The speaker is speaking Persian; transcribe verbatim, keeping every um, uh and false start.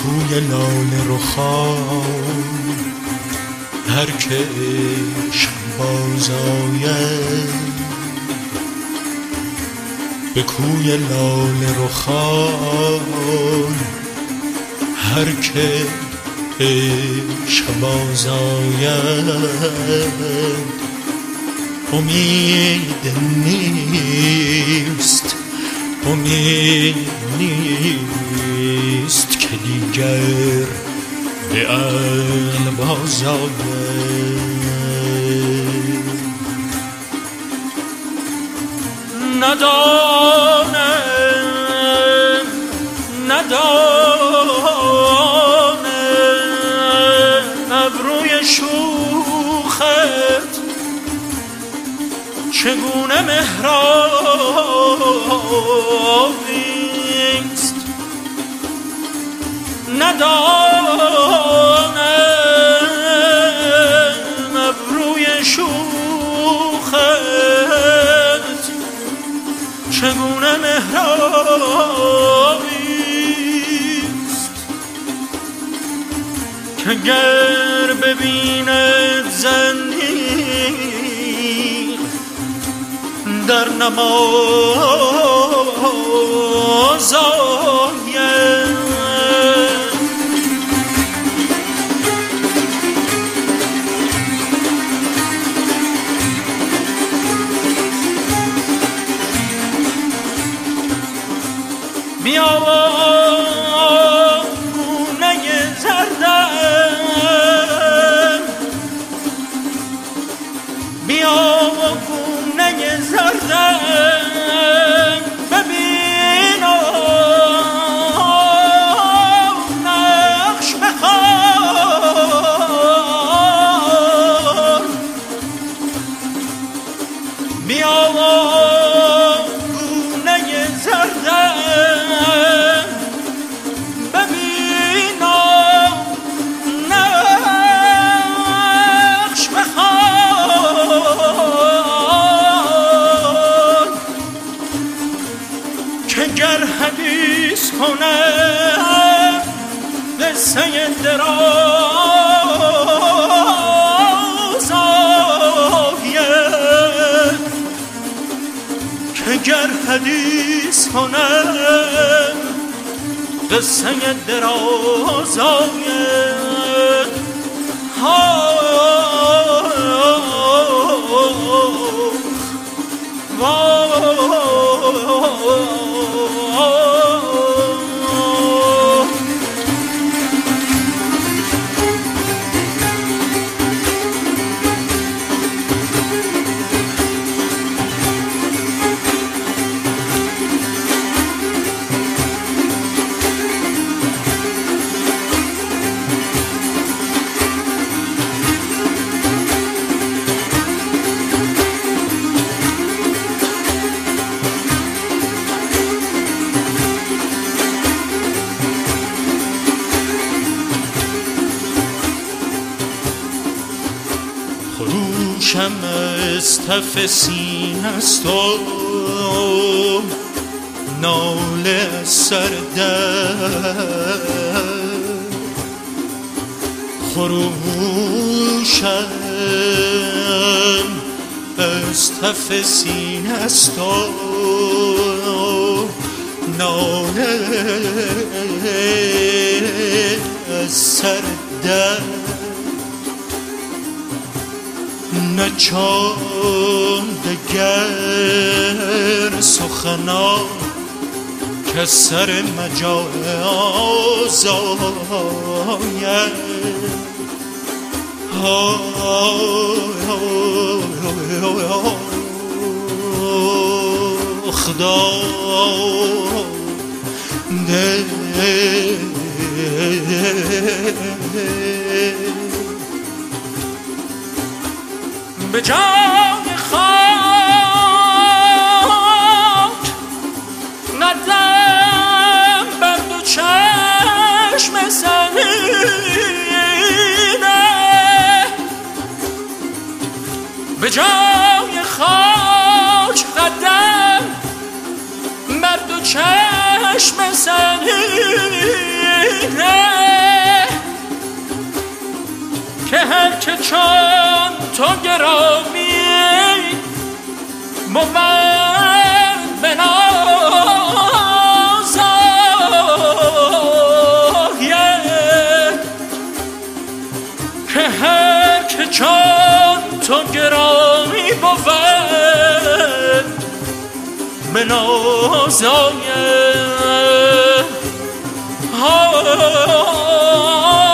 کوی لاله رخان هر که عشق باز آید، به کوی لاله رخان هر که عشق باز آید، امید نیست امید نیست که دیگر به عقل باز آید. ندانم ندانم ابروی شوخت چگونه مهرابیست، ندانم ابروی شوخت چگونه مهرابیست، که گر ببیند زنی در نماز آید. بیا گونه زردم، بیا گونه زردم، ببین نقش بخوان، بیا گونه زردم، ببین نقش بخوان، که گر حدیث کنم قصه دراز آید، که گر حدیث کنم قصه دراز آید. ها خروشم از تف سینه است و ناله از سر درد، خروشم از تف سینه است و ناله از سر درد، نه چون دگر سخنان که سر مجاز آید. خدا ده به جای خاک ندم بر دو چشم سنینه، به جای خاک قدم بر دو چشم سنینه، که هر که چون تو گرامی بود بنازاید، که هر که چون تو گرامی بود بنازاید.